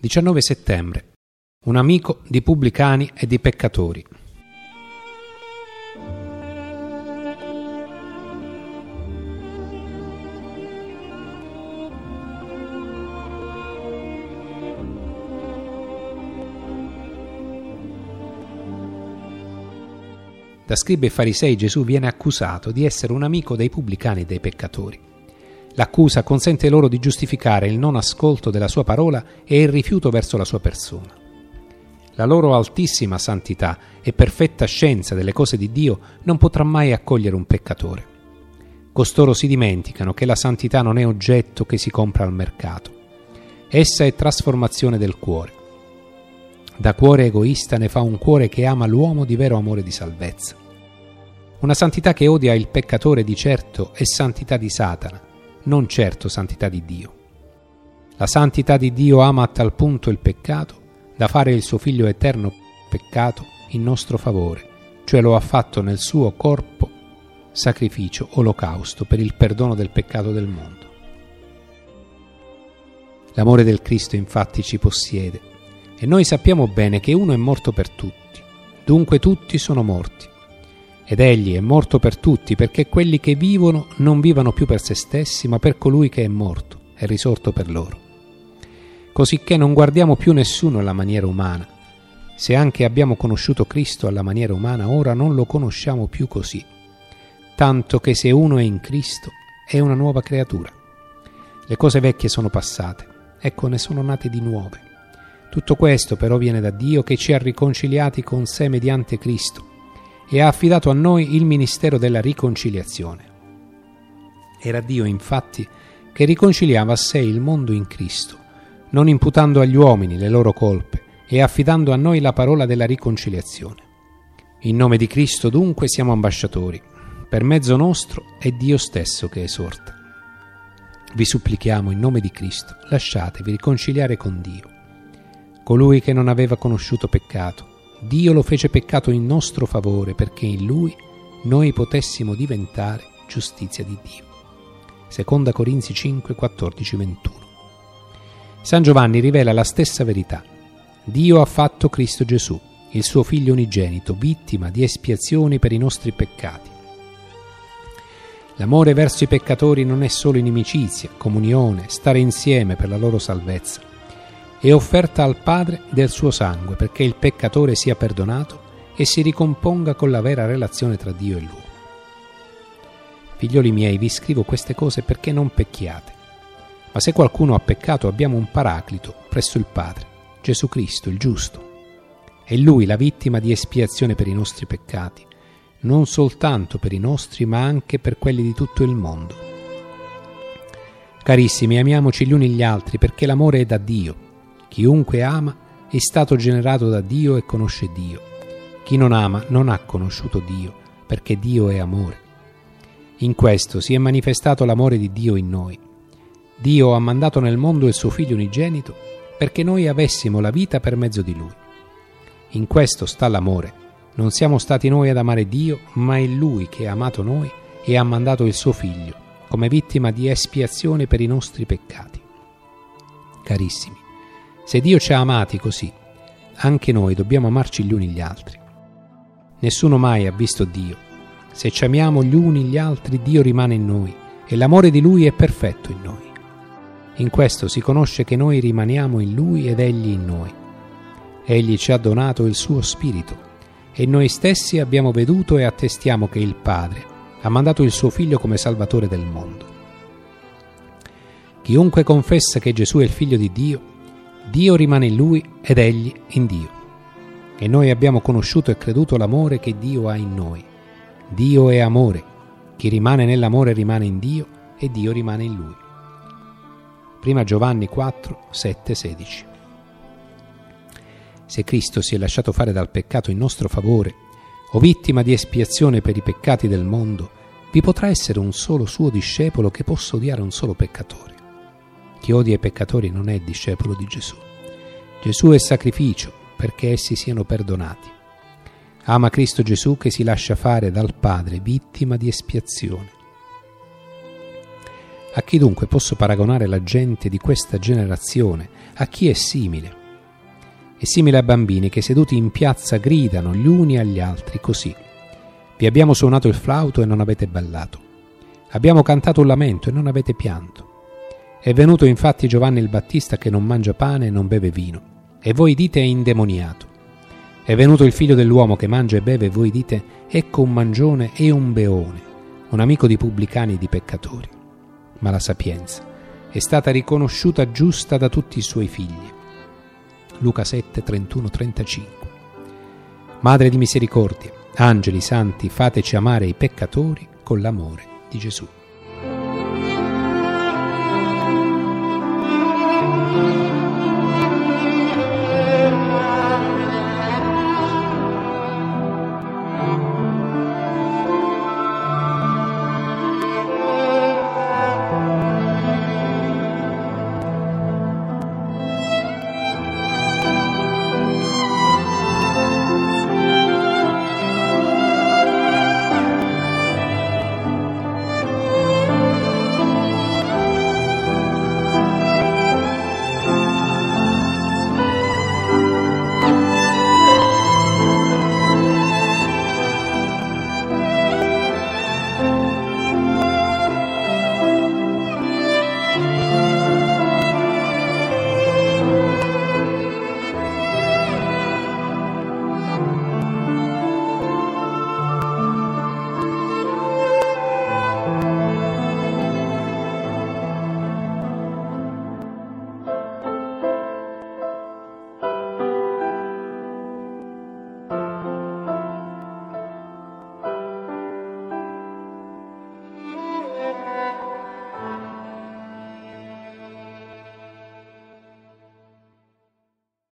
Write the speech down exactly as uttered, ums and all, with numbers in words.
diciannove settembre. Un amico di pubblicani e di peccatori. Da scribi e farisei Gesù viene accusato di essere un amico dei pubblicani e dei peccatori. L'accusa consente loro di giustificare il non ascolto della sua parola e il rifiuto verso la sua persona. La loro altissima santità e perfetta scienza delle cose di Dio non potrà mai accogliere un peccatore. Costoro si dimenticano che la santità non è oggetto che si compra al mercato. Essa è trasformazione del cuore. Da cuore egoista ne fa un cuore che ama l'uomo di vero amore di salvezza. Una santità che odia il peccatore di certo è santità di Satana, non certo santità di Dio. La santità di Dio ama a tal punto il peccato da fare il suo figlio eterno peccato in nostro favore, cioè lo ha fatto nel suo corpo sacrificio olocausto per il perdono del peccato del mondo. L'amore del Cristo infatti ci possiede. E noi sappiamo bene che uno è morto per tutti, dunque tutti sono morti. Ed egli è morto per tutti, perché quelli che vivono non vivano più per se stessi, ma per colui che è morto, è risorto per loro. Cosicché non guardiamo più nessuno alla maniera umana. Se anche abbiamo conosciuto Cristo alla maniera umana, ora non lo conosciamo più così. Tanto che se uno è in Cristo, è una nuova creatura. Le cose vecchie sono passate, ecco ne sono nate di nuove. Tutto questo però viene da Dio che ci ha riconciliati con sé mediante Cristo e ha affidato a noi il ministero della riconciliazione. Era Dio infatti che riconciliava a sé il mondo in Cristo, non imputando agli uomini le loro colpe e affidando a noi la parola della riconciliazione. In nome di Cristo dunque siamo ambasciatori, per mezzo nostro è Dio stesso che esorta. Vi supplichiamo in nome di Cristo, lasciatevi riconciliare con Dio. Colui che non aveva conosciuto peccato, Dio lo fece peccato in nostro favore perché in Lui noi potessimo diventare giustizia di Dio. Seconda Corinzi cinque, quattordici, ventuno. San Giovanni rivela la stessa verità. Dio ha fatto Cristo Gesù, il suo Figlio unigenito, vittima di espiazione per i nostri peccati. L'amore verso i peccatori non è solo inimicizia, comunione, stare insieme per la loro salvezza. È offerta al Padre del suo sangue perché il peccatore sia perdonato e si ricomponga con la vera relazione tra Dio e l'uomo. Figlioli miei, vi scrivo queste cose perché non pecchiate. Ma se qualcuno ha peccato abbiamo un paraclito presso il Padre, Gesù Cristo, il giusto. È Lui la vittima di espiazione per i nostri peccati, non soltanto per i nostri ma anche per quelli di tutto il mondo. Carissimi, amiamoci gli uni gli altri perché l'amore è da Dio. Chiunque ama è stato generato da Dio e conosce Dio. Chi non ama non ha conosciuto Dio, perché Dio è amore. In questo si è manifestato l'amore di Dio in noi. Dio ha mandato nel mondo il suo Figlio unigenito perché noi avessimo la vita per mezzo di Lui. In questo sta l'amore. Non siamo stati noi ad amare Dio, ma è Lui che ha amato noi e ha mandato il suo Figlio come vittima di espiazione per i nostri peccati. Carissimi, se Dio ci ha amati così, anche noi dobbiamo amarci gli uni gli altri. Nessuno mai ha visto Dio. Se ci amiamo gli uni gli altri, Dio rimane in noi e l'amore di Lui è perfetto in noi. In questo si conosce che noi rimaniamo in Lui ed Egli in noi. Egli ci ha donato il suo Spirito e noi stessi abbiamo veduto e attestiamo che il Padre ha mandato il suo Figlio come Salvatore del mondo. Chiunque confessa che Gesù è il Figlio di Dio, Dio rimane in Lui ed Egli in Dio. E noi abbiamo conosciuto e creduto l'amore che Dio ha in noi. Dio è amore. Chi rimane nell'amore rimane in Dio e Dio rimane in Lui. Prima Giovanni quattro, sette, sedici. Se Cristo si è lasciato fare dal peccato in nostro favore, o vittima di espiazione per i peccati del mondo, vi potrà essere un solo suo discepolo che possa odiare un solo peccatore. Chi odia i peccatori non è discepolo di Gesù. Gesù è sacrificio perché essi siano perdonati. Ama Cristo Gesù che si lascia fare dal Padre vittima di espiazione. A chi dunque posso paragonare la gente di questa generazione? A chi è simile? È simile a bambini che seduti in piazza gridano gli uni agli altri così: vi abbiamo suonato il flauto e non avete ballato, abbiamo cantato un lamento e non avete pianto. È venuto infatti Giovanni il Battista che non mangia pane e non beve vino, e voi dite è indemoniato. È venuto il figlio dell'uomo che mangia e beve, e voi dite ecco un mangione e un beone, un amico di pubblicani e di peccatori. Ma la sapienza è stata riconosciuta giusta da tutti i suoi figli. Luca sette, trentuno trentacinque. Madre di misericordia, angeli santi, fateci amare i peccatori con l'amore di Gesù.